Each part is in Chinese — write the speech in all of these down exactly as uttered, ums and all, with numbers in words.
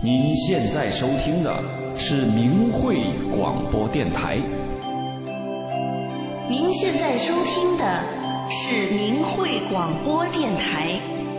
您现在收听的是明慧广播电台。 您现在收听的是明慧广播电台。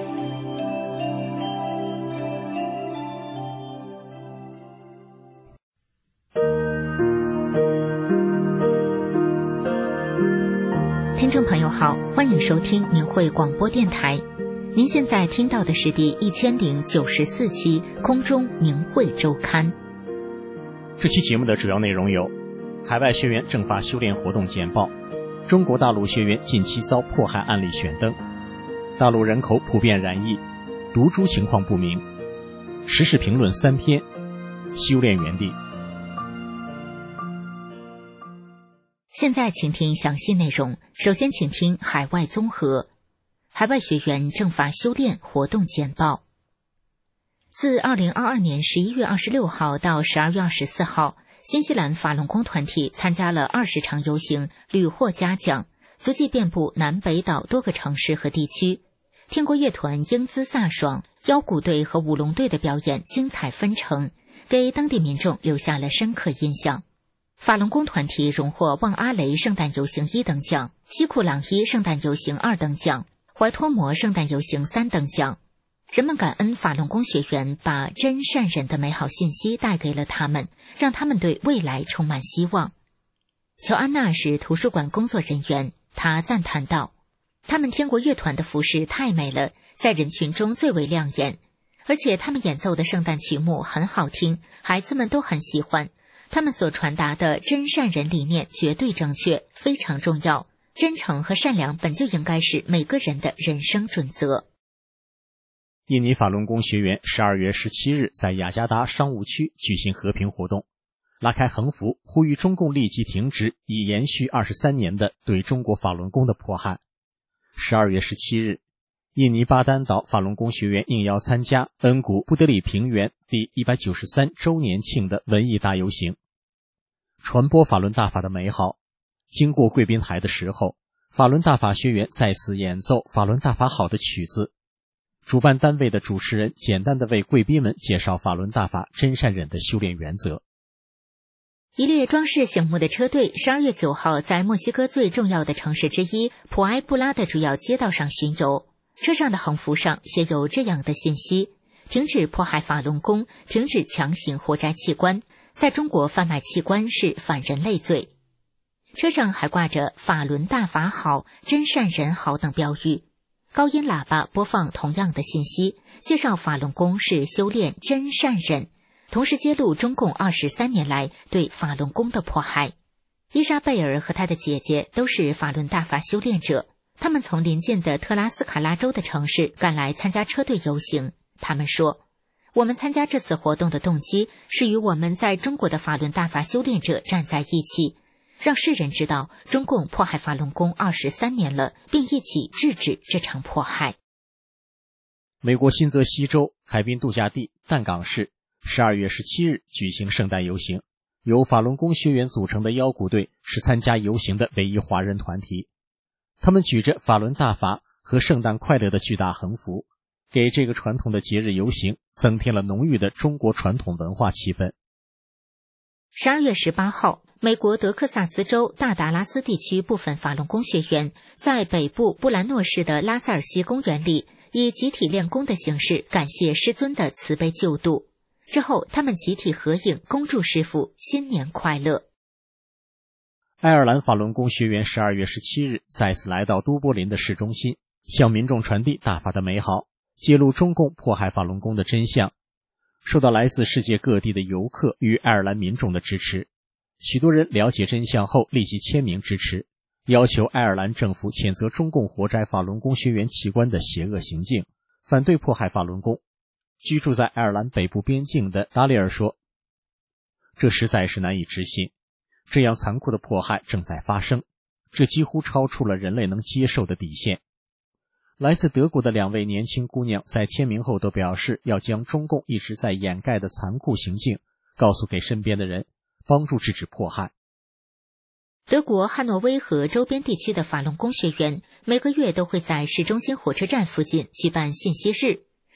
听众朋友好，欢迎收听明慧广播电台。您现在听到的是第一千零九十四期空中明慧周刊。 这期节目的主要内容有：海外学员正法修炼活动简报，中国大陆学员近期遭迫害案例选登，大陆人口普遍染疫，毒株情况不明，时事评论三篇，修炼园地。 现在请听详细内容。首先请听海外综合。海外学员正法修炼活动简报。自二零二二年十一月二十六号到十二月二十四号，新西兰法轮功团体参加了二十场游行，屡获嘉奖，足迹遍布南北岛多个城市和地区。天国乐团英姿飒爽，腰鼓队和舞龙队的表演精彩纷呈，给当地民众留下了深刻印象。法轮功团体荣获望阿雷圣诞游行一等奖、西库朗伊圣诞游行二等奖、怀托摩圣诞游行三等奖。人们感恩法轮功学员把真善忍的美好信息带给了他们，让他们对未来充满希望。乔安娜是图书馆工作人员，她赞叹道：他们天国乐团的服饰太美了，在人群中最为亮眼，而且他们演奏的圣诞曲目很好听，孩子们都很喜欢。他们所传达的真善忍理念绝对正确，非常重要。真诚和善良本就应该是每个人的人生准则。 印尼法轮功学员十二月十七日在雅加达商务区举行和平活动，拉开横幅，呼吁中共立即停止已延续二十三年的对中国法轮功的迫害。十二月十七日，印尼巴丹岛法轮功学员应邀参加恩古布德里平原第一百九十三周年庆的文艺大游行，传播法轮大法的美好。经过贵宾台的时候，法轮大法学员再次演奏法轮大法好的曲子。主办单位的主持人简单地为贵宾们介绍法轮大法真善忍的修炼原则。 一列装饰醒目的车队十二月九号在墨西哥最重要的城市之一普埃布拉的主要街道上巡游，车上的横幅上写有这样的信息：停止迫害法轮功，停止强行活摘器官，在中国贩卖器官是反人类罪。车上还挂着法轮大法好，真善忍好等标语，高音喇叭播放同样的信息，介绍法轮功是修炼真善忍，同时揭露中共二十三年来对法轮功的迫害。伊莎贝尔和她的姐姐都是法轮大法修炼者，他们从邻近的特拉斯卡拉州的城市赶来参加车队游行。他们说，我们参加这次活动的动机是与我们在中国的法轮大法修炼者站在一起，让世人知道中共迫害法轮功二十三年了，并一起制止这场迫害。 美国新泽西州海滨度假地淡港市十二月十七日举行圣诞游行，由法轮功学员组成的腰鼓队是参加游行的唯一华人团体。他们举着法轮大法和圣诞快乐的巨大横幅，给这个传统的节日游行增添了浓郁的中国传统文化气氛。 十二月十八号，美国德克萨斯州大达拉斯地区部分法轮功学员在北部布兰诺市的拉塞尔西公园里以集体练功的形式感谢师尊的慈悲救度。之后他们集体合影，恭祝师父新年快乐。 爱尔兰法轮功学员十二月十七日再次来到都柏林的市中心，向民众传递大法的美好，揭露中共迫害法轮功的真相。受到来自世界各地的游客与爱尔兰民众的支持，许多人了解真相后立即签名支持，要求爱尔兰政府谴责中共活摘法轮功学员器官的邪恶行径，反对迫害法轮功。居住在爱尔兰北部边境的达里尔说，这实在是难以置信，这样残酷的迫害正在发生，这几乎超出了人类能接受的底线。来自德国的两位年轻姑娘在签名后都表示，要将中共一直在掩盖的残酷行径告诉给身边的人，帮助制止迫害。 德国汉诺威和周边地区的法轮功学员每个月都会在市中心火车站附近举办信息日，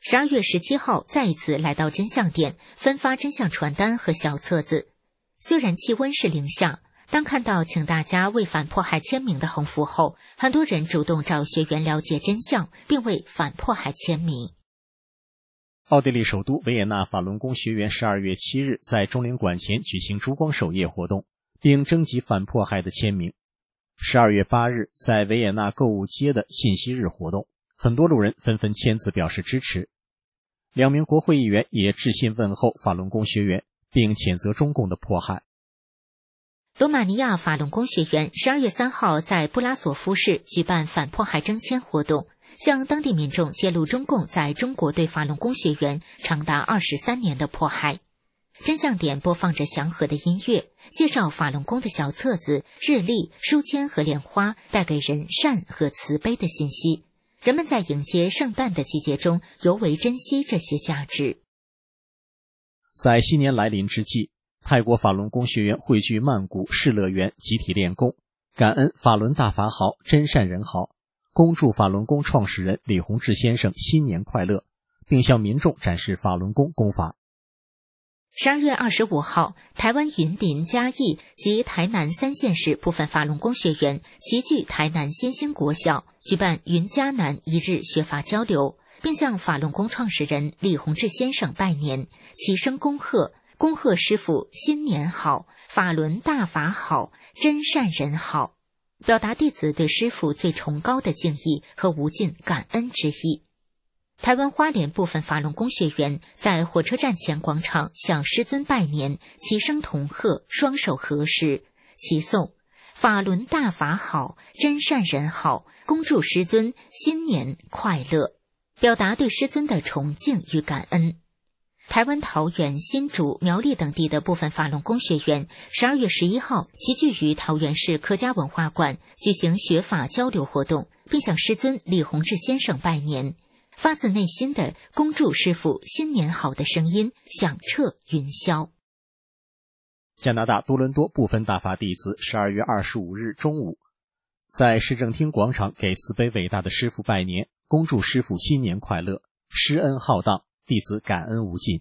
十二月十七号再一次来到真相点，分发真相传单和小册子。虽然气温是零下，当看到请大家为反迫害签名的横幅后，很多人主动找学员了解真相，并为反迫害签名。 奥地利首都维也纳法轮功学员十二月七日在中领馆前举行烛光守夜活动，并征集反迫害的签名。十二月八日在维也纳购物街的信息日活动，很多路人纷纷签字表示支持。两名国会议员也致信问候法轮功学员，并谴责中共的迫害。 罗马尼亚法轮功学员十二月三号在布拉索夫市举办反迫害征签活动，向当地民众揭露中共在中国对法轮功学员长达二十三年的迫害。真相点播放着祥和的音乐，介绍法轮功的小册子、日历、书签和莲花带给人善和慈悲的信息。人们在迎接圣诞的季节中尤为珍惜这些价值。 在新年来临之际，泰国法轮功学员汇聚曼谷世乐园集体练功，感恩法轮大法好，真善人好，恭祝法轮功创始人李洪志先生新年快乐，并向民众展示法轮功功法。 十二月二十五号，台湾云林、嘉义及台南三县市部分法轮功学员齐聚台南新兴国小，举办云嘉南一日学法交流，并向法轮功创始人李洪志先生拜年，齐声恭贺，恭贺师父新年好，法轮大法好，真善人好，表达弟子对师父最崇高的敬意和无尽感恩之意。台湾花莲部分法轮功学员在火车站前广场向师尊拜年，齐声同贺，双手合十，齐颂法轮大法好，真善人好，恭祝师尊新年快乐，表达对师尊的崇敬与感恩。台湾桃园、新竹、苗栗等地的部分法轮功学员十二月十一号齐聚于桃园市客家文化馆举行学法交流活动，并向师尊李洪志先生拜年，发自内心的恭祝师父新年好的声音响彻云霄。 加拿大多伦多部分大法弟子十二月二十五日中午在市政厅广场给慈悲伟大的师父拜年，恭祝师父新年快乐，施恩浩荡，弟子感恩无尽。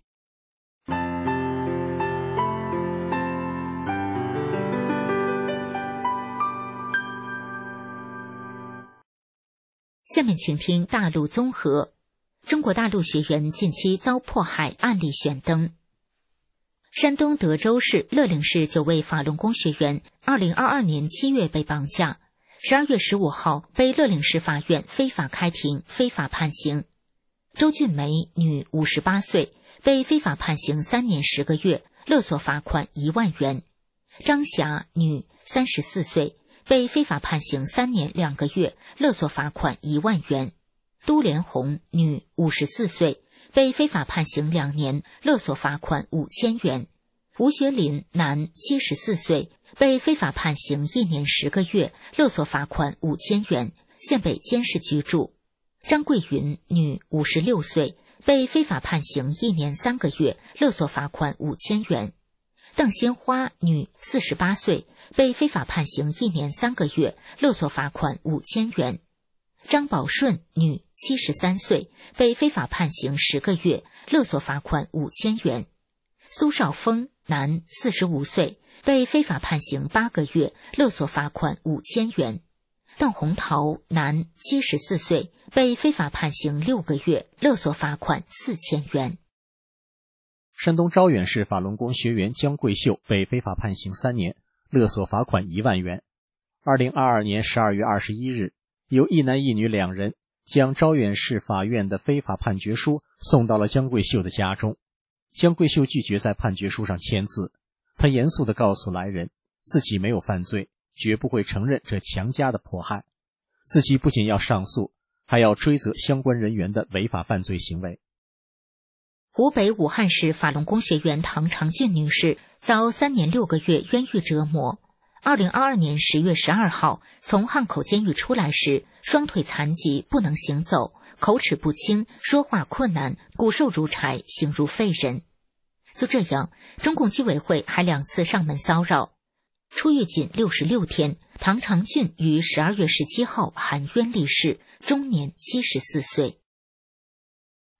下面请听大陆综合。中国大陆学员近期遭迫害案例选登。山东德州市乐陵市九位法轮功学员二零二二年七月被绑架，十二月十五号被乐陵市法院非法开庭，非法判刑。周俊梅，女，五十八岁，被非法判刑三年十个月，勒索罚款一万元。张霞，女，三十四岁，被非法判刑三年两个月，勒索罚款一万元。都连红，女，五十四岁，被非法判刑两年，勒索罚款五千元。吴学林，男，七十四岁，被非法判刑一年十个月，勒索罚款五千元，现被监视居住。张桂云，女，五十六岁，被非法判刑一年三个月，勒索罚款五千元。邓新花，女，四十八岁，被非法判刑一年三个月，勒索罚款五千元。张宝顺，女，七十三岁，被非法判刑十个月，勒索罚款五千元。苏少峰，男，四十五岁，被非法判刑八个月，勒索罚款五千元。邓红桃，男，七十四岁，被非法判刑六个月，勒索罚款四千元。 山东招远市法轮功学员江桂秀被非法判刑三年，勒索罚款一万元。二零二二年十二月二十一日，有一男一女两人将招远市法院的非法判决书送到了江桂秀的家中。江桂秀拒绝在判决书上签字，他严肃地告诉来人，自己没有犯罪，绝不会承认这强加的迫害，自己不仅要上诉，还要追责相关人员的违法犯罪行为。 湖北武汉市法轮功学员唐长俊女士遭三年六个月冤狱折磨。二零二二年十月十二号从汉口监狱出来时，双腿残疾，不能行走，口齿不清，说话困难，骨瘦如柴，形如废人。就这样，中共居委会还两次上门骚扰。出狱仅六十六天，唐长俊于十二月十七号含冤离世，终年七十四岁。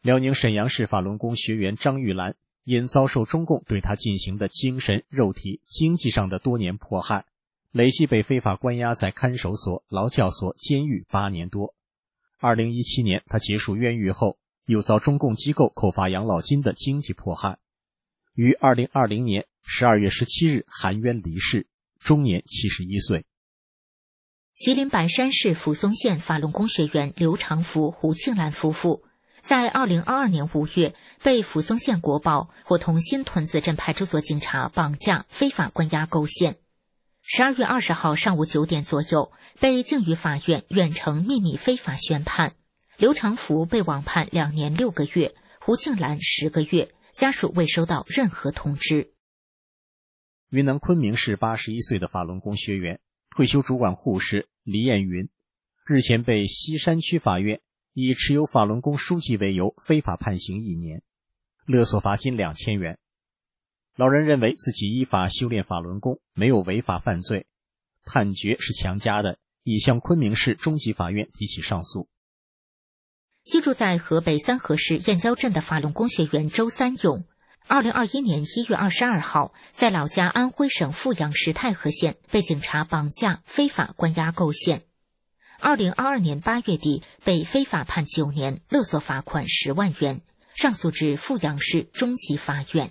辽宁沈阳市法轮功学员张玉兰因遭受中共对他进行的精神、肉体、经济上的多年迫害，累计被非法关押在看守所、劳教所、监狱八年多。二零一七年，他结束冤狱后，又遭中共机构扣发养老金的经济迫害，于二零二零年十二月十七日含冤离世，终年七十一岁。 吉林白山市扶松县法轮功学员刘长福、胡庆兰夫妇在二零二二年五月被扶松县国保伙同新屯子镇派出所警察绑架、非法关押构陷。十二月二十号上午九点左右，被境域法院远程秘密非法宣判。刘长福被网判两年六个月，胡庆兰十个月，家属未收到任何通知。 云南昆明市八十一岁的法轮功学员、退休主管护士李艳云，日前被西山区法院以持有法轮功书籍为由非法判刑一年，勒索罚金两千元。老人认为自己依法修炼法轮功，没有违法犯罪，判决是强加的，已向昆明市中级法院提起上诉。 居住在河北三河市燕郊镇的法轮功学员周三勇，二零二一年一月二十二号在老家安徽省阜阳市太和县被警察绑架、非法关押构陷。二零二二年八月底被非法判九年，勒索罚款十万元，上诉至阜阳市中级法院。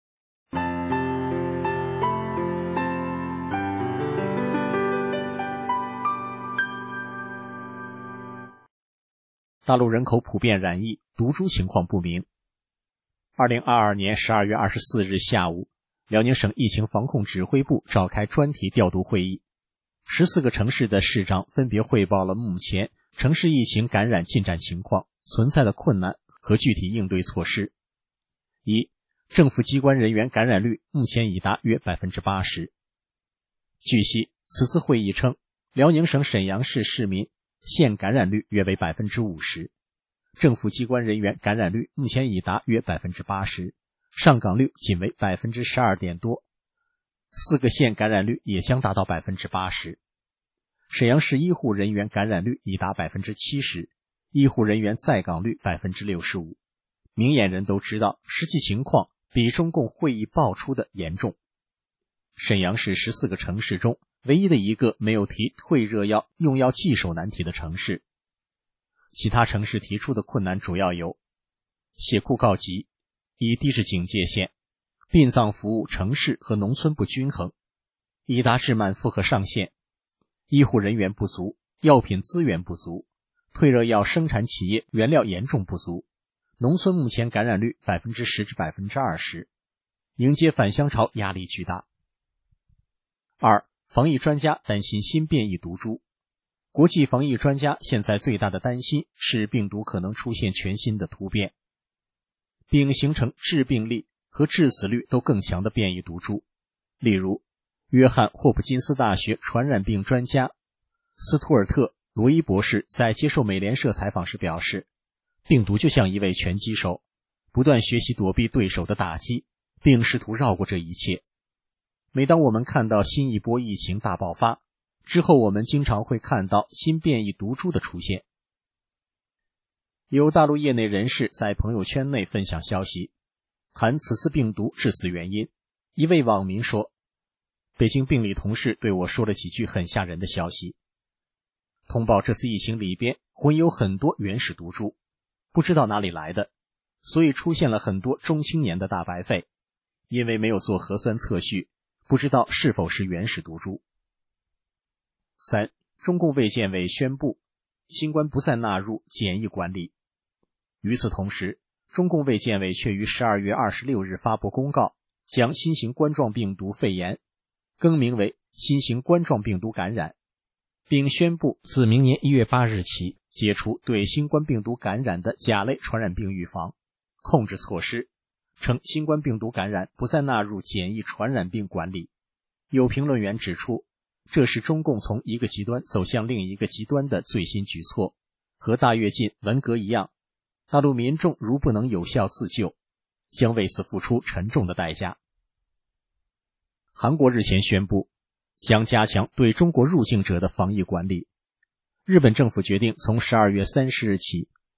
大陆人口普遍染疫，毒株情况不明。二零二二年十二月二十四日下午，辽宁省疫情防控指挥部召开专题调度会议，十四个城市的市长分别汇报了目前城市疫情感染进展情况、存在的困难和具体应对措施。一、政府机关人员感染率目前已达约 百分之八十。 据悉，此次会议称，辽宁省沈阳市市民现感染率约为 百分之五十， 政府机关人员感染率目前已达约 百分之八十， 上岗率仅为 百分之十二 点多，四个县感染率也将达到 百分之八十。 沈阳市医护人员感染率已达 百分之七十， 医护人员在岗率 百分之六十五。 明眼人都知道，实际情况比中共会议爆出的严重。沈阳是十四个城市中唯一的一个没有提退热药用药棘手难题的城市。其他城市提出的困难主要有：血库告急，已低至警戒线；殡葬服务城市和农村不均衡，已达至满负荷上限；医护人员不足，药品资源不足，退热药生产企业原料严重不足，农村目前感染率 百分之十 至 百分之二十， 迎接返乡潮压力巨大。二、防疫专家担心新变异毒株。国际防疫专家现在最大的担心是病毒可能出现全新的突变，并形成致病力和致死率都更强的变异毒株。例如，约翰霍普金斯大学传染病专家斯图尔特·罗伊博士在接受美联社采访时表示，病毒就像一位拳击手，不断学习躲避对手的打击，并试图绕过这一切。每当我们看到新一波疫情大爆发之后，我们经常会看到新变异毒株的出现。有大陆业内人士在朋友圈内分享消息，谈此次病毒致死原因。一位网民说，北京病理同事对我说了几句很吓人的消息，通报这次疫情里边混有很多原始毒株，不知道哪里来的，所以出现了很多中青年的大白肺，因为没有做核酸测序，不知道是否是原始毒株。三、中共卫健委宣布，新冠不再纳入检疫管理。与此同时，中共卫健委却于十二月二十六日发布公告，将新型冠状病毒肺炎更名为新型冠状病毒感染，并宣布自明年一月八日起解除对新冠病毒感染的甲类传染病预防控制措施，称新冠病毒感染不再纳入检疫传染病管理。有评论员指出，这是中共从一个极端走向另一个极端的最新举措，和大跃进、文革一样，大陆民众如不能有效自救，将为此付出沉重的代价。韩国日前宣布，将加强对中国入境者的防疫管理。日本政府决定从十二月三十日起，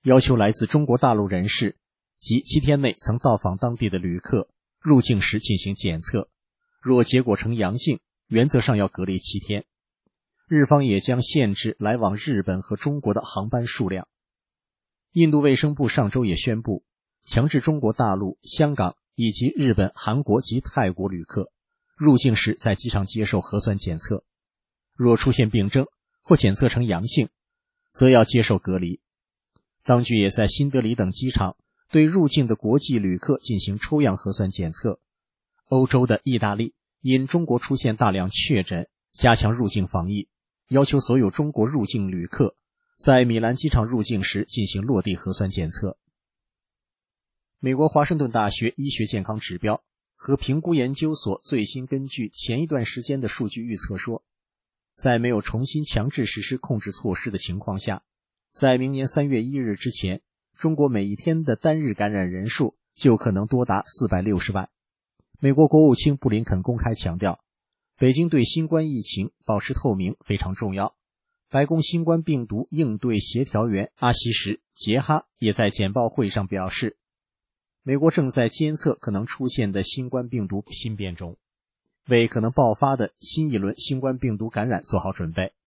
要求来自中国大陆人士及七天内曾到访当地的旅客入境时进行检测，若结果呈阳性，原则上要隔离七天。日方也将限制来往日本和中国的航班数量。印度卫生部上周也宣布，强制中国大陆、香港以及日本、韩国及泰国旅客入境时在机场接受核酸检测，若出现病征或检测呈阳性，则要接受隔离。当局也在新德里等机场对入境的国际旅客进行抽样核酸检测。欧洲的意大利因中国出现大量确诊，加强入境防疫，要求所有中国入境旅客在米兰机场入境时进行落地核酸检测。美国华盛顿大学医学健康指标和评估研究所最新根据前一段时间的数据预测说，在没有重新强制实施控制措施的情况下，在明年三月一日之前，中国每一天的单日感染人数就可能多达四百六十万。美国国务卿布林肯公开强调，北京对新冠疫情保持透明非常重要。白宫新冠病毒应对协调员阿西什·杰哈也在简报会上表示，美国正在监测可能出现的新冠病毒新变种，为可能爆发的新一轮新冠病毒感染做好准备。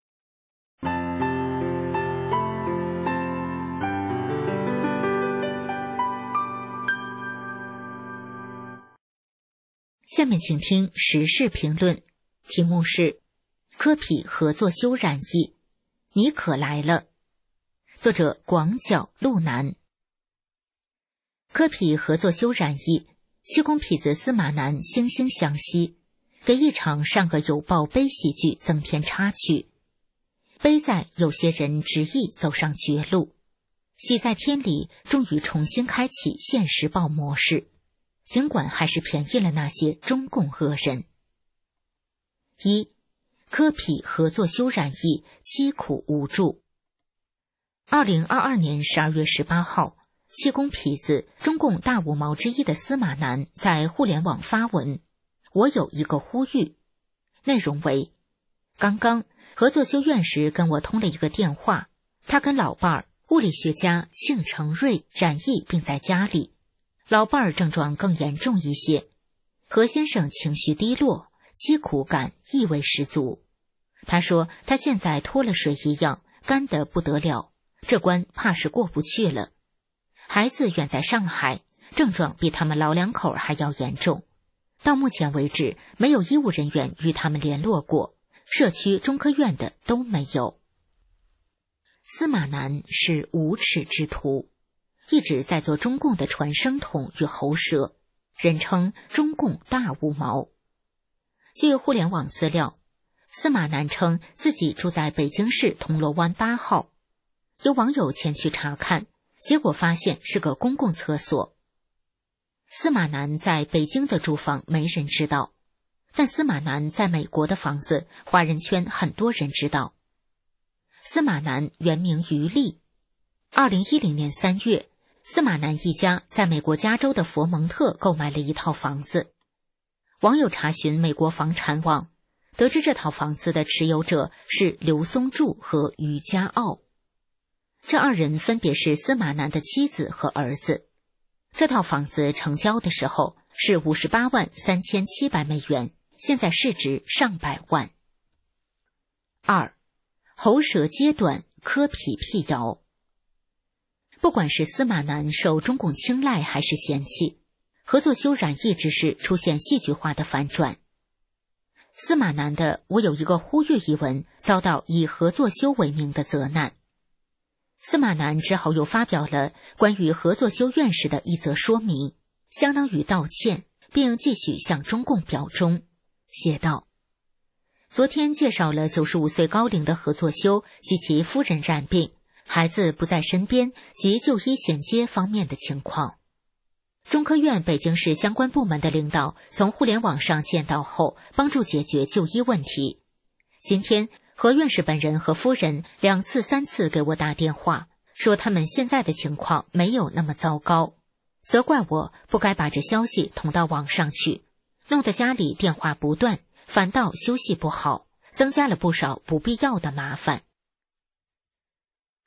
下面请听时事评论，题目是科匹合作修染疫，你可来了。作者广角路南。科匹合作修染疫，七公痞子司马南惺惺相惜，给一场善恶有报悲喜剧增添插曲。悲在有些人执意走上绝路，喜在天理终于重新开启现实报模式，尽管还是便宜了那些中共恶人。一、科匹合作修染疫，凄苦无助。二零二二年十二月十八号，七公痞子中共大五毛之一的司马南在互联网发文，我有一个呼吁，内容为：刚刚合作修院时跟我通了一个电话，他跟老伴儿物理学家庆成瑞染疫并在家里，老伴儿症状更严重一些，何先生情绪低落，凄苦感意味十足。他说他现在脱了水一样，干得不得了，这关怕是过不去了。孩子远在上海，症状比他们老两口还要严重。到目前为止，没有医务人员与他们联络过，社区中科院的都没有。司马南是无耻之徒，一直在做中共的传声筒与喉舌，人称中共大五毛。据互联网资料，司马南称自己住在北京市铜锣湾八号，有网友前去查看，结果发现是个公共厕所。司马南在北京的住房没人知道，但司马南在美国的房子，华人圈很多人知道。司马南原名于立，二零一零年三月，司马南一家在美国加州的佛蒙特购买了一套房子。网友查询美国房产网，得知这套房子的持有者是刘松柱和于家傲，这二人分别是司马南的妻子和儿子。这套房子成交的时候是五十八万三千七百美元，现在市值上百万。二、喉舌揭短，科痞辟谣。不管是司马南受中共青睐还是嫌弃，合作修染疫之事出现戏剧化的反转。司马南的我有一个呼吁一文遭到以合作修为名的责难，司马南只好又发表了关于合作修院士的一则说明，相当于道歉，并继续向中共表忠，写道：昨天介绍了九十五岁高龄的合作修及其夫人染病，孩子不在身边及就医衔接方面的情况。中科院北京市相关部门的领导从互联网上见到后，帮助解决就医问题。今天何院士本人和夫人两次三次给我打电话，说他们现在的情况没有那么糟糕，责怪我不该把这消息捅到网上去，弄得家里电话不断，反倒休息不好，增加了不少不必要的麻烦。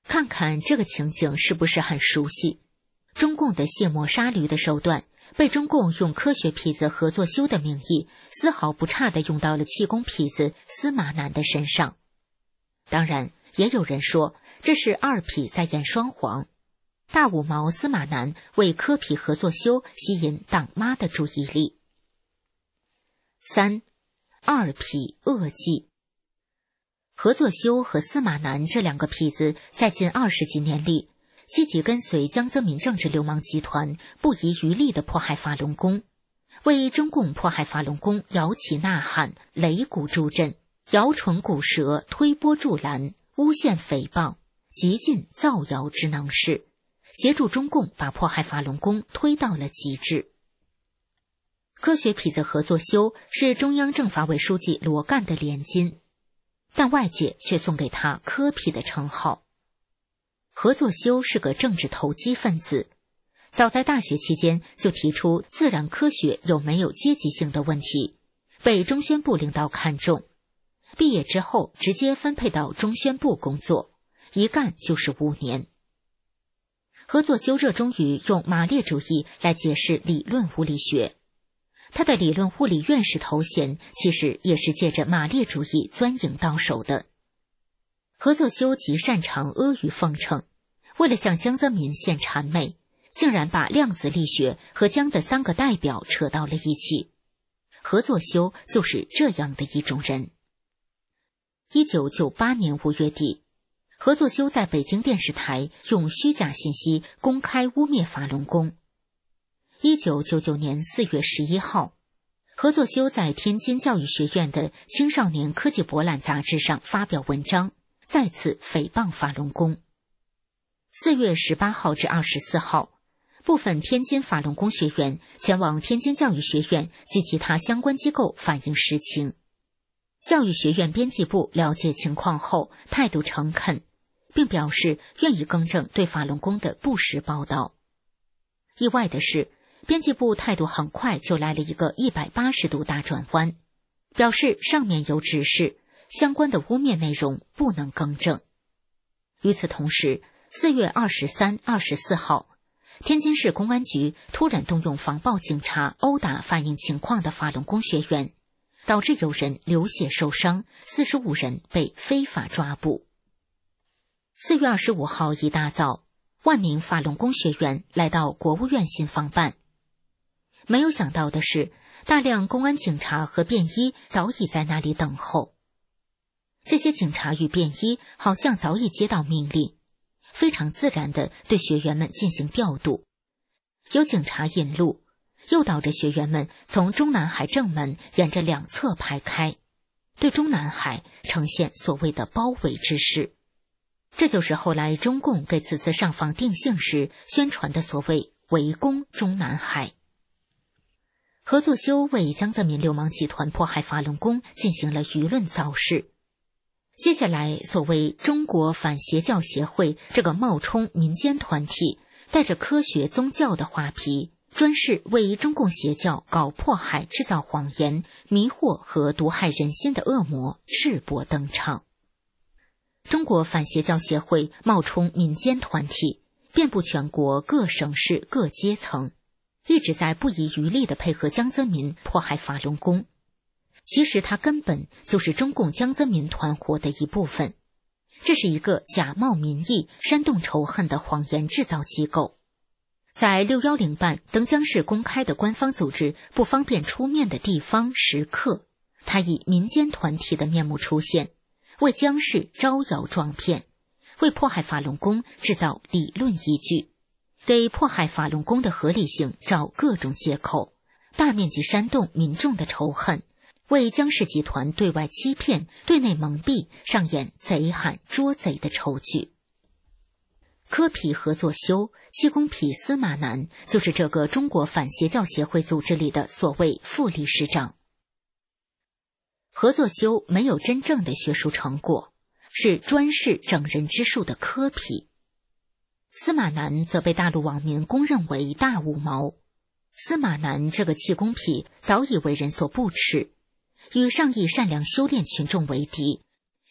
看看这个情景是不是很熟悉？中共的卸磨杀驴的手段，被中共用科学痞子何作修的名义，丝毫不差地用到了气功痞子司马南的身上。当然，也有人说这是二痞在演双簧，大五毛司马南为科痞何作修吸引党妈的注意力。三，二痞恶迹。何作修和司马南这两个痞子在近二十几年里，积极跟随江泽民政治流氓集团，不遗余力地迫害法轮功，为中共迫害法轮功摇旗呐喊，擂鼓助阵，摇唇鼓舌，推波助澜，诬陷诽谤，极尽造谣之能事，协助中共把迫害法轮功推到了极致。科学痞子何作修是中央政法委书记罗干的连襟，但外界却送给他科痞的称号。何作修是个政治投机分子，早在大学期间就提出自然科学有没有阶级性的问题，被中宣部领导看中。毕业之后直接分配到中宣部工作，一干就是五年。何作修热衷于用马列主义来解释理论物理学，他的理论物理院士头衔其实也是借着马列主义钻营到手的。何作修极擅长阿谀奉承，为了向江泽民献谄媚，竟然把量子力学和江的三个代表扯到了一起。何作修就是这样的一种人。一九九八年五月底，何作修在北京电视台用虚假信息公开污蔑法轮功。一九九九年四月十一号，何作修在天津教育学院的青少年科技博览杂志上发表文章，再次诽谤法轮功。四月十八号至二十四号，部分天津法轮功学员前往天津教育学院及其他相关机构反映实情。教育学院编辑部了解情况后态度诚恳，并表示愿意更正对法轮功的不实报道。意外的是，编辑部态度很快就来了一个一百八十度大转弯，表示上面有指示，相关的污蔑内容不能更正。与此同时，四月二十三、二十四号，天津市公安局突然动用防暴警察殴打反映情况的法轮功学员，导致有人流血受伤，四十五人被非法抓捕。四月二十五号一大早，万名法轮功学员来到国务院信访办。没有想到的是，大量公安警察和便衣早已在那里等候。这些警察与便衣好像早已接到命令，非常自然地对学员们进行调度。有警察引路，诱导着学员们从中南海正门沿着两侧排开，对中南海呈现所谓的包围之势。这就是后来中共给此次上访定性时宣传的所谓围攻中南海。何作修为江泽民流氓集团迫害法轮功进行了舆论造势。接下来，所谓中国反邪教协会这个冒充民间团体，带着科学宗教的画皮，专是为中共邪教搞迫害、制造谎言、迷惑和毒害人心的恶魔赤膊登场。中国反邪教协会冒充民间团体，遍布全国各省市各阶层，一直在不遗余力地配合江泽民迫害法轮功。其实它根本就是中共江泽民团伙的一部分，这是一个假冒民意、煽动仇恨的谎言制造机构。在六一零办等将是公开的官方组织不方便出面的地方时刻，它以民间团体的面目出现，为江氏招摇撞骗，为迫害法轮功制造理论依据，给迫害法轮功的合理性找各种借口，大面积煽动民众的仇恨，为江氏集团对外欺骗、对内蒙蔽上演贼喊捉贼的丑剧。科痞何作修、气功痞司马南就是这个中国反邪教协会组织里的所谓副理事长。何作修没有真正的学术成果，是专事整人之术的科痞。司马南则被大陆网民公认为大五毛。司马南这个气功痞早已为人所不齿，与上亿善良修炼群众为敌，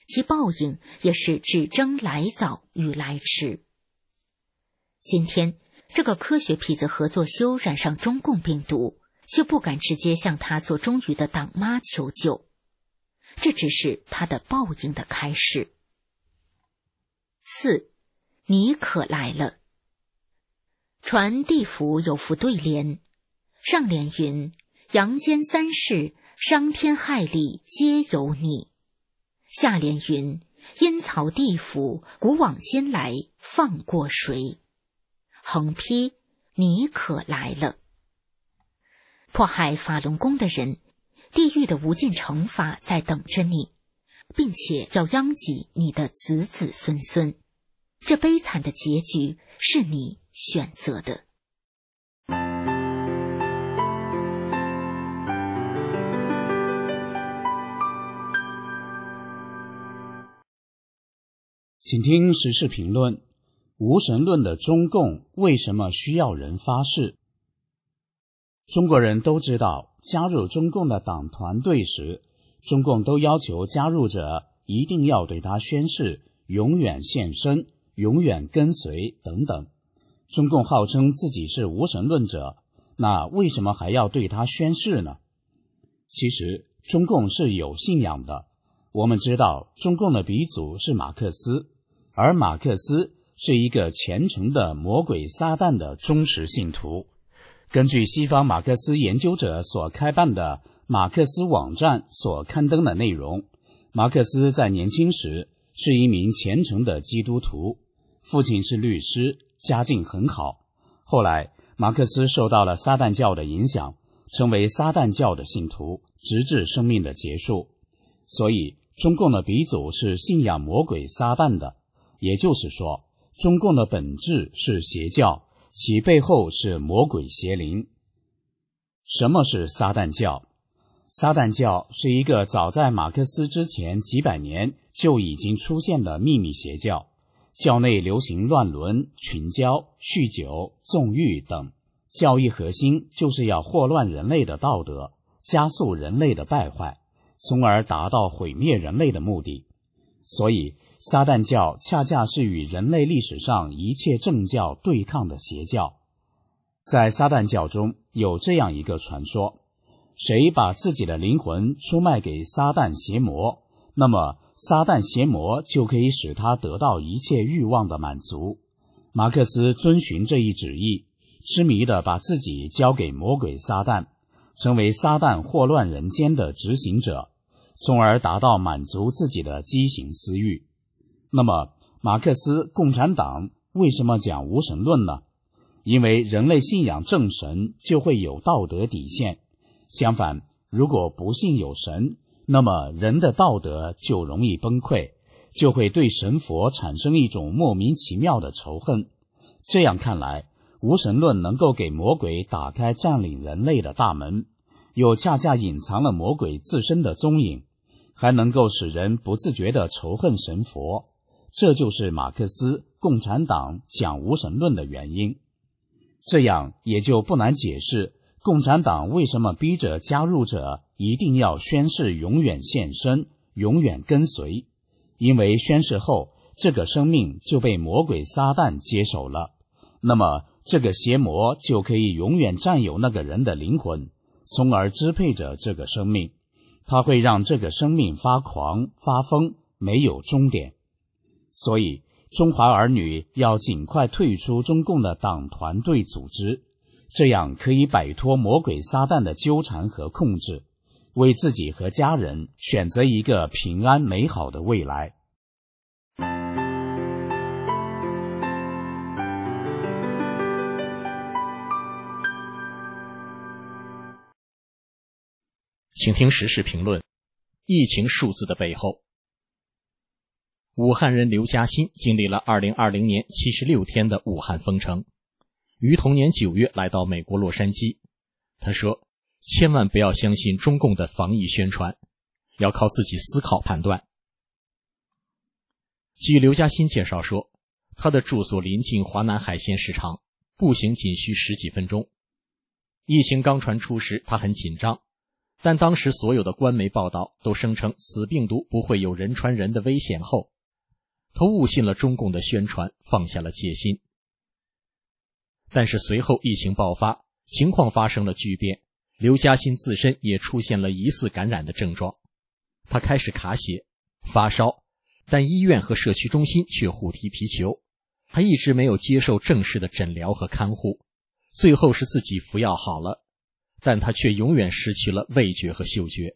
其报应也是只争来早与来迟。今天，这个科学痞子何作修染上中共病毒，却不敢直接向他所忠于的党妈求救，这只是他的报应的开始。四，你可来了。传地府有副对联，上联云：阳间三世，伤天害理皆由你。下联云：阴曹地府，古往今来放过谁？横批：你可来了。迫害法轮功的人，地狱的无尽惩罚在等着你，并且要殃及你的子子孙孙。这悲惨的结局是你选择的。 请听时事评论：无神论的中共为什么需要人发誓？中国人都知道，加入中共的党团队时，中共都要求加入者一定要对他宣誓永远献身、永远跟随等等。中共号称自己是无神论者，那为什么还要对他宣誓呢？其实中共是有信仰的。我们知道中共的鼻祖是马克思，而马克思是一个虔诚的魔鬼撒旦的忠实信徒。根据西方马克思研究者所开办的马克思网站所刊登的内容，马克思在年轻时是一名虔诚的基督徒，父亲是律师，家境很好。后来马克思受到了撒旦教的影响，成为撒旦教的信徒，直至生命的结束。所以中共的鼻祖是信仰魔鬼撒旦的，也就是说，中共的本质是邪教，其背后是魔鬼邪灵。什么是撒旦教？撒旦教是一个早在马克思之前几百年就已经出现的秘密邪教，教内流行乱伦、群交、酗酒、纵欲等，教义核心就是要祸乱人类的道德，加速人类的败坏，从而达到毁灭人类的目的。所以撒旦教恰恰是与人类历史上一切正教对抗的邪教。在撒旦教中有这样一个传说，谁把自己的灵魂出卖给撒旦邪魔，那么撒旦邪魔就可以使他得到一切欲望的满足。马克思遵循这一旨意，痴迷地把自己交给魔鬼撒旦，成为撒旦祸乱人间的执行者，从而达到满足自己的畸形私欲。那么马克思共产党为什么讲无神论呢？因为人类信仰正神就会有道德底线，相反，如果不信有神，那么人的道德就容易崩溃，就会对神佛产生一种莫名其妙的仇恨。这样看来，无神论能够给魔鬼打开占领人类的大门，又恰恰隐藏了魔鬼自身的踪影，还能够使人不自觉地仇恨神佛。这就是马克思共产党讲无神论的原因。这样也就不难解释共产党为什么逼着加入者一定要宣誓永远献身、永远跟随。因为宣誓后，这个生命就被魔鬼撒旦接手了，那么这个邪魔就可以永远占有那个人的灵魂，从而支配着这个生命。它会让这个生命发狂、发疯，没有终点。所以中华儿女要尽快退出中共的党团队组织，这样可以摆脱魔鬼撒旦的纠缠和控制，为自己和家人选择一个平安美好的未来。 请听时事评论：疫情数字的背后。武汉人刘嘉欣经历了二零二零年七十六天的武汉封城，于同年九月来到美国洛杉矶。他说，千万不要相信中共的防疫宣传，要靠自己思考判断。据刘嘉欣介绍说，他的住所临近华南海鲜市场，步行仅需十几分钟。疫情刚传出时，他很紧张， 但当时所有的官媒报道都声称此病毒不会有人传人的危险后，他误信了中共的宣传，放下了戒心。但是随后疫情爆发，情况发生了巨变，刘嘉欣自身也出现了疑似感染的症状，他开始卡血、发烧，但医院和社区中心却互踢皮球，他一直没有接受正式的诊疗和看护，最后是自己服药好了，但他却永远失去了味觉和嗅觉。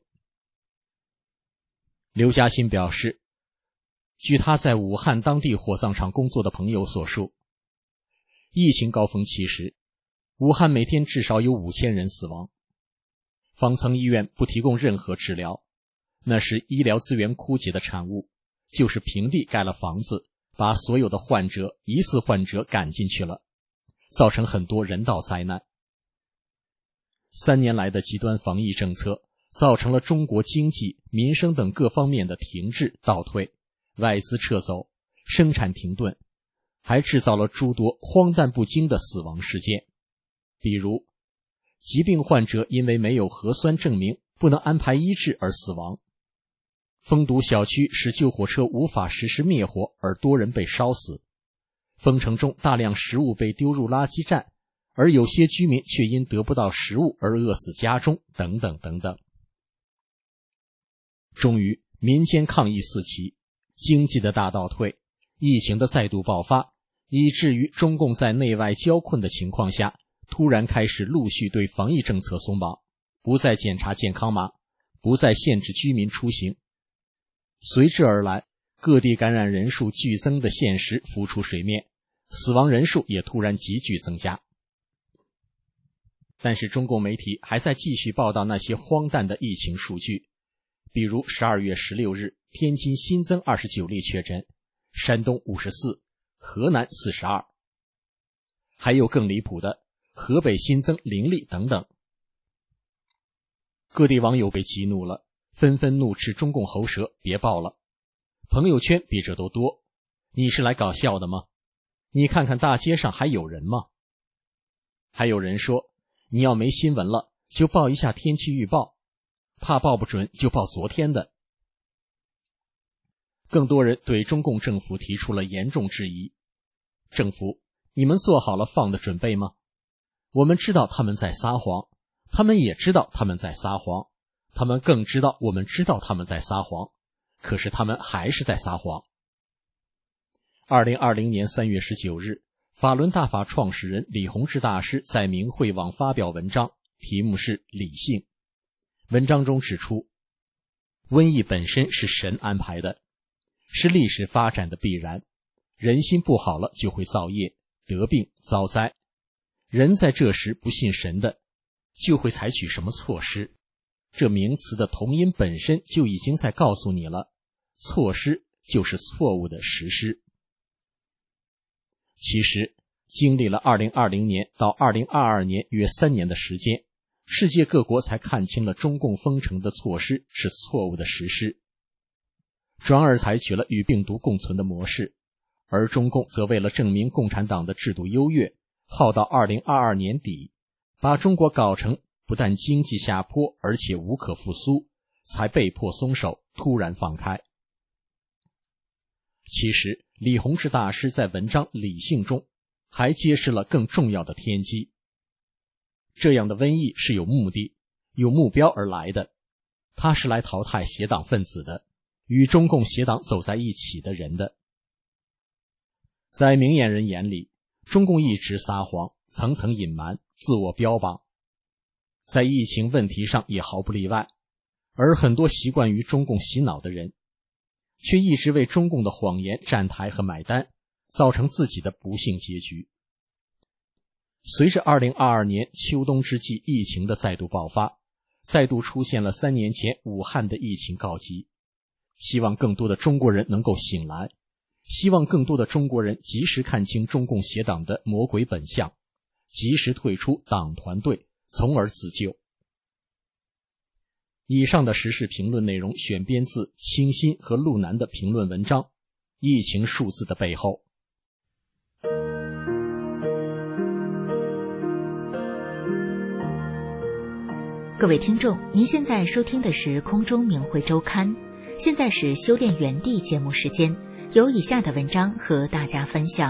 刘嘉欣表示，据他在武汉当地火葬场工作的朋友所述，疫情高峰期时，武汉每天至少有五千人死亡。方舱医院不提供任何治疗，那是医疗资源枯竭的产物，就是平地盖了房子，把所有的患者、疑似患者赶进去了，造成很多人道灾难。三年来的极端防疫政策，造成了中国经济、民生等各方面的停滞倒退，外资撤走，生产停顿，还制造了诸多荒诞不经的死亡事件。比如，疾病患者因为没有核酸证明，不能安排医治而死亡；封堵小区使救火车无法实施灭火，而多人被烧死；封城中大量食物被丢入垃圾站，而有些居民却因得不到食物而饿死家中，等等等等。终于，民间抗议四起，经济的大倒退，疫情的再度爆发，以至于中共在内外交困的情况下，突然开始陆续对防疫政策松绑，不再检查健康码，不再限制居民出行。随之而来，各地感染人数剧增的现实浮出水面，死亡人数也突然急剧增加。但是中共媒体还在继续报道那些荒诞的疫情数据，比如十二月十六日，天津新增二十九例确诊，山东五十四，河南四十二，还有更离谱的，河北新增零例等等。各地网友被激怒了，纷纷怒斥中共喉舌别报了，朋友圈比这都多，你是来搞笑的吗？你看看大街上还有人吗？还有人说，你要没新闻了就报一下天气预报，怕报不准就报昨天的。更多人对中共政府提出了严重质疑，政府，你们做好了放的准备吗？我们知道他们在撒谎，他们也知道他们在撒谎，他们更知道我们知道他们在撒谎，可是他们还是在撒谎。二零二零年三月十九日，法轮大法创始人李洪志大师在明慧网发表文章，题目是《理性》。文章中指出，瘟疫本身是神安排的，是历史发展的必然，人心不好了就会造业、得病、遭灾。人在这时不信神的，就会采取什么措施？这名词的同音本身就已经在告诉你了，措施就是错误的实施。其实，经历了二零二零年到二零二二年约三年的时间，世界各国才看清了中共封城的措施是错误的实施，转而采取了与病毒共存的模式，而中共则为了证明共产党的制度优越，耗到二零二二年底，把中国搞成不但经济下坡，而且无可复苏，才被迫松手，突然放开。其实，李洪志大师在文章《理性》中还揭示了更重要的天机。这样的瘟疫是有目的、有目标而来的，它是来淘汰邪党分子的，与中共邪党走在一起的人的。在明眼人眼里，中共一直撒谎，层层隐瞒，自我标榜，在疫情问题上也毫不例外，而很多习惯于中共洗脑的人，却一直为中共的谎言站台和买单，造成自己的不幸结局。随着二零二二年秋冬之际疫情的再度爆发，再度出现了三年前武汉的疫情告急，希望更多的中国人能够醒来，希望更多的中国人及时看清中共邪党的魔鬼本相，及时退出党团队，从而自救。以上的时事评论内容选编自清新和陆南的评论文章《疫情数字的背后》。 各位听众，您现在收听的是空中明慧周刊，现在是修炼园地节目时间，有以下的文章和大家分享。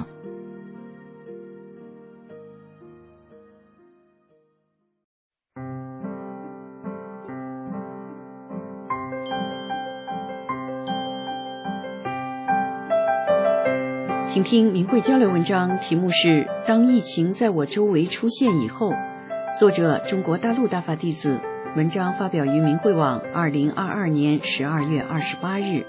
请听明慧交流文章，题目是《当疫情在我周围出现以后》，作者中国大陆大法弟子，文章发表于明慧网二零二二年十二月二十八日。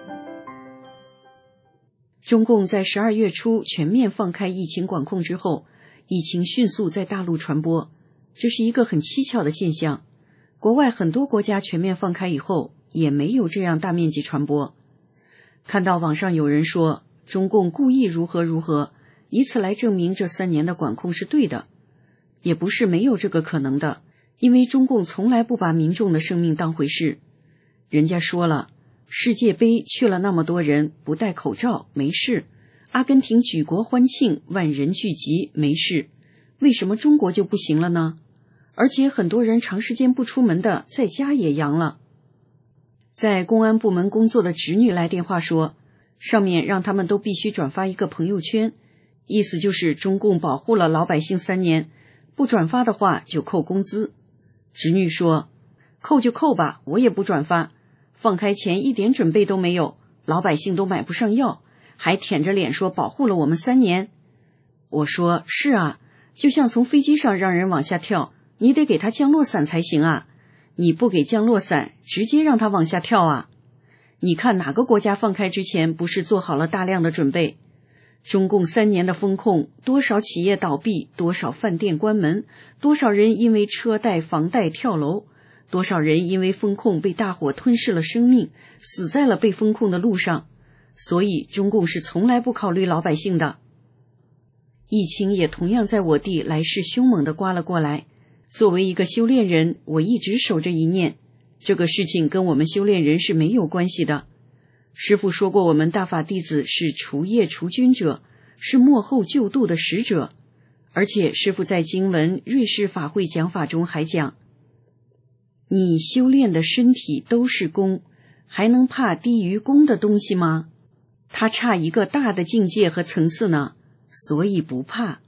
中共在十二月初全面放开疫情管控之后，疫情迅速在大陆传播，这是一个很蹊跷的现象。国外很多国家全面放开以后，也没有这样大面积传播。看到网上有人说中共故意如何如何，以此来证明这三年的管控是对的，也不是没有这个可能的，因为中共从来不把民众的生命当回事。人家说了，世界杯去了那么多人，不戴口罩没事，阿根廷举国欢庆，万人聚集没事，为什么中国就不行了呢？而且很多人长时间不出门的，在家也阳了。在公安部门工作的侄女来电话说，上面让他们都必须转发一个朋友圈，意思就是中共保护了老百姓三年，不转发的话就扣工资。侄女说，扣就扣吧，我也不转发，放开前一点准备都没有，老百姓都买不上药，还舔着脸说保护了我们三年。我说，是啊，就像从飞机上让人往下跳，你得给他降落伞才行啊，你不给降落伞，直接让他往下跳啊。你看哪个国家放开之前不是做好了大量的准备？中共三年的封控，多少企业倒闭，多少饭店关门，多少人因为车贷房贷跳楼，多少人因为封控被大火吞噬了生命，死在了被封控的路上。所以中共是从来不考虑老百姓的。疫情也同样在我地来势凶猛地刮了过来。作为一个修炼人，我一直守着一念，这个事情跟我们修炼人是没有关系的。师父说过，我们大法弟子是除业除菌者，是末后救度的使者。而且师父在经文瑞士法会讲法中还讲，你修炼的身体都是功，还能怕低于功的东西吗？它差一个大的境界和层次呢，所以不怕。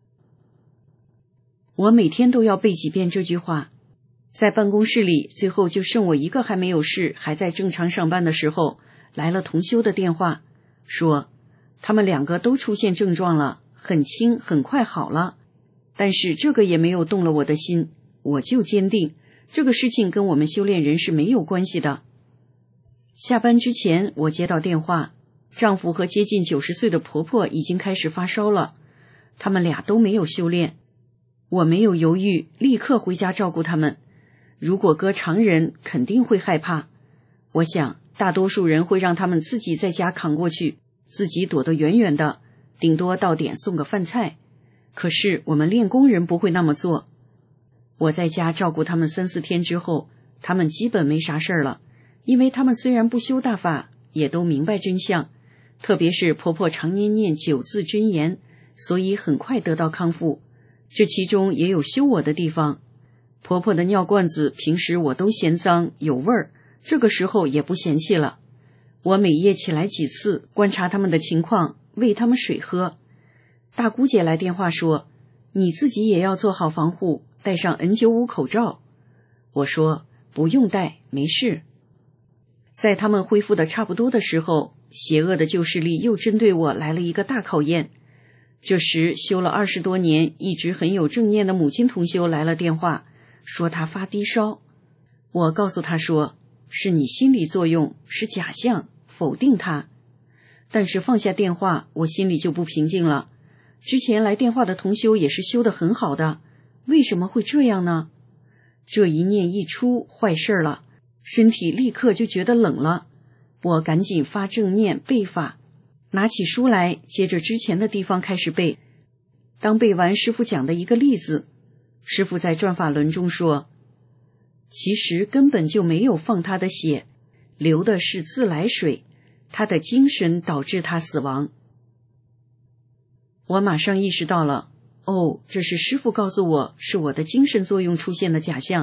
我每天都要背几遍这句话。在办公室里，最后就剩我一个还没有事，还在正常上班的时候，来了同修的电话，说他们两个都出现症状了，很轻，很快好了。但是这个也没有动了我的心，我就坚定这个事情跟我们修炼人是没有关系的。下班之前，我接到电话，丈夫和接近九十岁的婆婆已经开始发烧了，他们俩都没有修炼。我没有犹豫，立刻回家照顾他们。如果搁常人，肯定会害怕。我想大多数人会让他们自己在家扛过去，自己躲得远远的，顶多到点送个饭菜。可是我们练功人不会那么做。我在家照顾他们三四天之后，他们基本没啥事儿了，因为他们虽然不修大法，也都明白真相，特别是婆婆常年念九字真言，所以很快得到康复。这其中也有修我的地方。婆婆的尿罐子平时我都嫌脏有味儿，这个时候也不嫌弃了。我每夜起来几次，观察他们的情况，喂他们水喝。大姑姐来电话说，你自己也要做好防护，戴上 N 九十五 口罩。我说不用戴，没事。在他们恢复的差不多的时候，邪恶的旧势力又针对我来了一个大考验。这时修了二十多年，一直很有正念的母亲同修来了电话，说他发低烧。我告诉他说，是你心理作用，是假象，否定他。但是放下电话，我心里就不平静了。之前来电话的同修也是修得很好的，为什么会这样呢？这一念一出，坏事了，身体立刻就觉得冷了。我赶紧发正念背法，拿起书来，接着之前的地方开始背。当背完师父讲的一个例子，师父在转法轮中说，其实根本就没有放他的血，流的是自来水，他的精神导致他死亡。我马上意识到了，哦，这是师父告诉我，是我的精神作用出现的假象，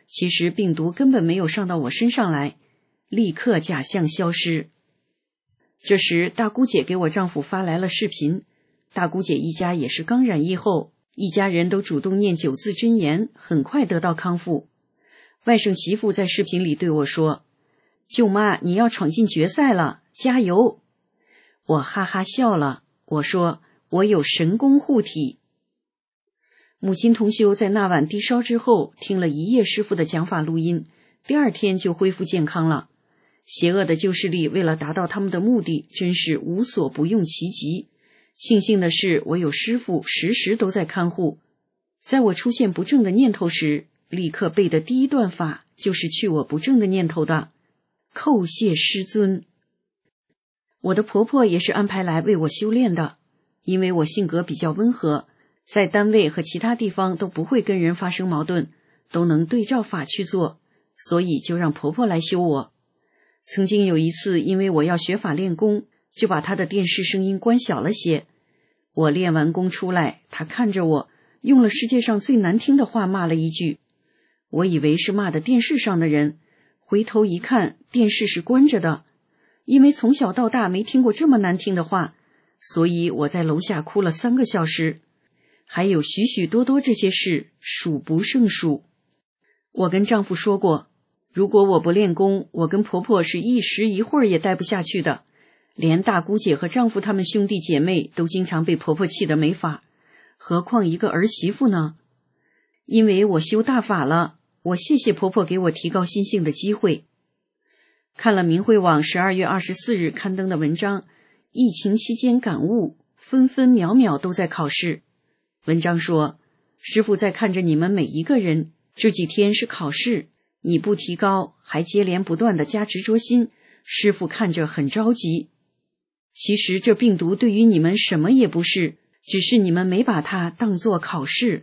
其实病毒根本没有上到我身上来，立刻假象消失。这时大姑姐给我丈夫发来了视频，大姑姐一家也是刚染疫后，一家人都主动念九字真言，很快得到康复。外甥媳妇在视频里对我说，舅妈，你要闯进决赛了，加油。我哈哈笑了，我说我有神功护体。母亲同修在那晚低烧之后听了一夜师父的讲法录音，第二天就恢复健康了。邪恶的旧势力为了达到他们的目的，真是无所不用其极。庆幸的是，我有师父时时都在看护。在我出现不正的念头时，立刻背的第一段法就是去我不正的念头的，叩谢师尊。我的婆婆也是安排来为我修炼的，因为我性格比较温和，在单位和其他地方都不会跟人发生矛盾，都能对照法去做，所以就让婆婆来修我。曾经有一次，因为我要学法练功，就把她的电视声音关小了些。我练完功出来，她看着我，用了世界上最难听的话骂了一句。我以为是骂的电视上的人，回头一看，电视是关着的。因为从小到大没听过这么难听的话，所以我在楼下哭了三个小时。还有许许多多这些事，数不胜数。我跟丈夫说过，如果我不练功，我跟婆婆是一时一会儿也待不下去的。连大姑姐和丈夫他们兄弟姐妹都经常被婆婆气得没法，何况一个儿媳妇呢？因为我修大法了，我谢谢婆婆给我提高心性的机会。看了明慧网十二月二十四日刊登的文章，疫情期间感悟，分分秒秒都在考试。文章说，师父在看着你们每一个人，这几天是考试，你不提高，还接连不断的加执着心，师父看着很着急。其实这病毒对于你们什么也不是，只是你们没把它当作考试。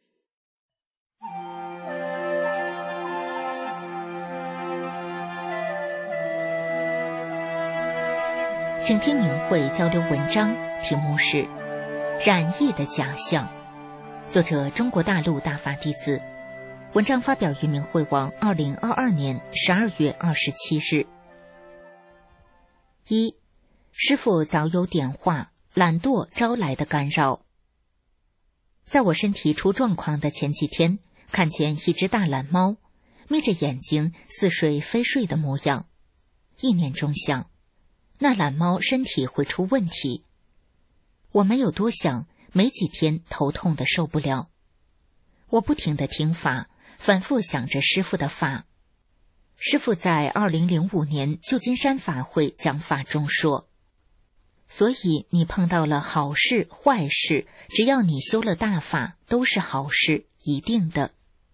请听明慧交流文章，题目是《染疫的假象》，作者中国大陆大法弟子，文章发表于明慧网二零二二年十二月二十七日。一，师父早有点化，懒惰招来的干扰。在我身体出状况的前几天，看见一只大懒猫，眯着眼睛似睡非睡的模样，一念中想，那懒猫身体会出问题。我没有多想，没几天头痛的受不了。我不停地听法，反复想着师父的法。师父在二零零五年旧金山法会讲法中说，所以你碰到了好事坏事，只要你修了大法，都是好事，一定的。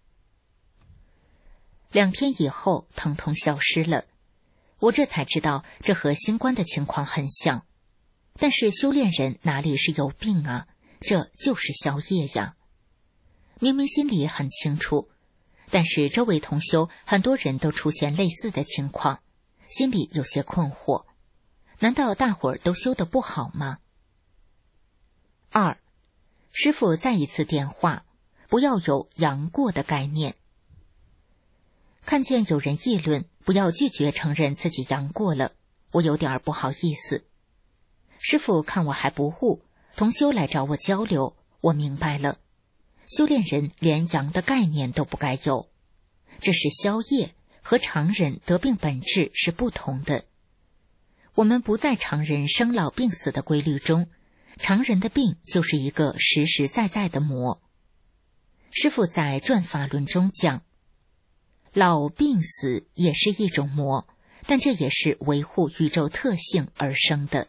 两天以后，疼痛消失了。我这才知道，这和新冠的情况很像。但是修炼人哪里是有病啊？这就是消业呀。明明心里很清楚，但是周围同修很多人都出现类似的情况，心里有些困惑。难道大伙儿都修得不好吗？二，师父再一次点化，不要有阳过的概念。看见有人议论，不要拒绝承认自己阳过了，我有点不好意思。师父看我还不悟，同修来找我交流，我明白了，修炼人连阳的概念都不该有，这是消业，和常人得病本质是不同的。我们不在常人生老病死的规律中，常人的病就是一个实实在在的魔。师父在转法论中讲，老病死也是一种魔，但这也是维护宇宙特性而生的。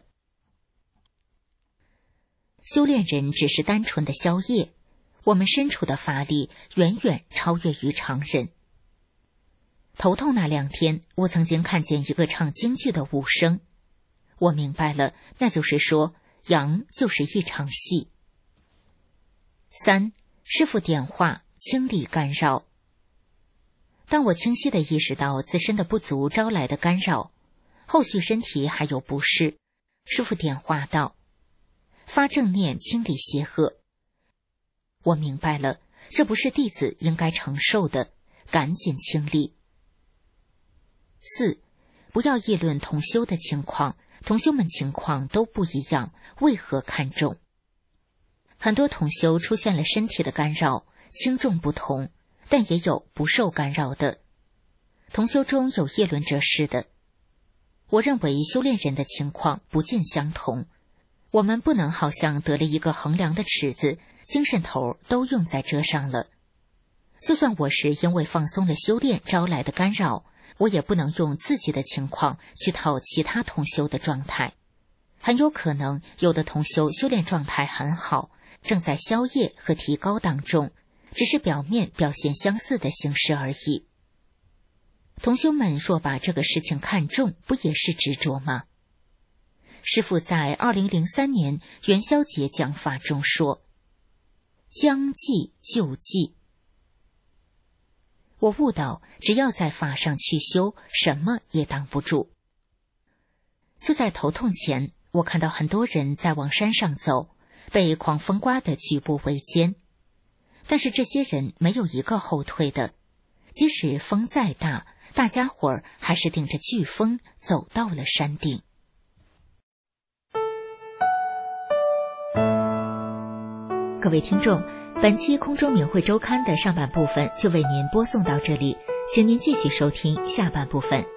修炼人只是单纯的消业，我们身处的法力远远超越于常人。头痛那两天，我曾经看见一个唱京剧的武生，我明白了，那就是说，阳就是一场戏。三，师父点化，清理干扰。当我清晰地意识到自身的不足招来的干扰，后续身体还有不适，师父点化道，发正念清理邪恶。我明白了，这不是弟子应该承受的， 赶紧清理。四，不要议论同修的情况，同修们情况都不一样，为何看重？很多同修出现了身体的干扰，轻重不同，但也有不受干扰的。同修中有议论这事的。我认为修炼人的情况不尽相同，我们不能好像得了一个衡量的尺子，精神头都用在这上了。就算我是因为放松了修炼招来的干扰，我也不能用自己的情况去套其他同修的状态。很有可能有的同修修炼状态很好，正在消业和提高当中，只是表面表现相似的形式而已。同修们若把这个事情看重，不也是执着吗？师父在二零零三年元宵节讲法中说，将计就计。我悟到，只要在法上去修，什么也挡不住。就在头痛前，我看到很多人在往山上走，被狂风刮得举步维艰，但是这些人没有一个后退的，即使风再大，大家伙儿还是顶着飓风走到了山顶。各位听众，本期空中明慧周刊的上半部分就为您播送到这里，请您继续收听下半部分。